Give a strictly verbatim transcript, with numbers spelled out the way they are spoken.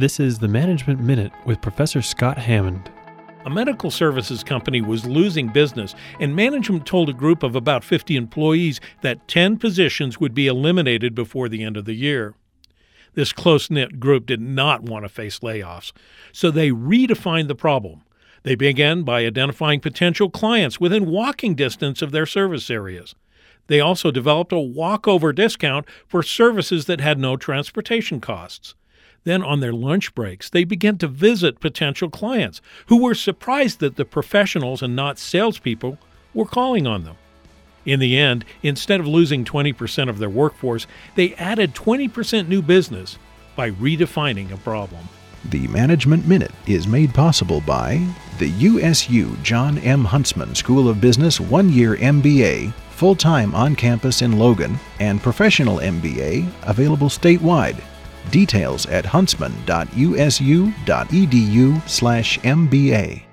This is the Management Minute with Professor Scott Hammond. A medical services company was losing business, and management told a group of about fifty employees that ten positions would be eliminated before the end of the year. This close-knit group did not want to face layoffs, so they redefined the problem. They began by identifying potential clients within walking distance of their service areas. They also developed a walkover discount for services that had no transportation costs. Then on their lunch breaks, they began to visit potential clients who were surprised that the professionals and not salespeople were calling on them. In the end, instead of losing twenty percent of their workforce, they added twenty percent new business by redefining a problem. The Management Minute is made possible by the U S U John M. Huntsman School of Business one-year M B A, full-time on campus in Logan, and professional M B A available statewide. Details at huntsman dot u s u dot e d u slash M B A.